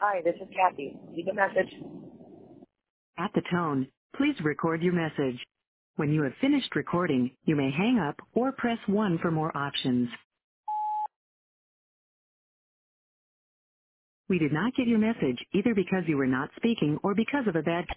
Hi, this is Kathy. Leave a message. At the tone, please record your message. When you have finished recording, you may hang up or press 1 for more options. We did not get your message either because you were not speaking or because of a bad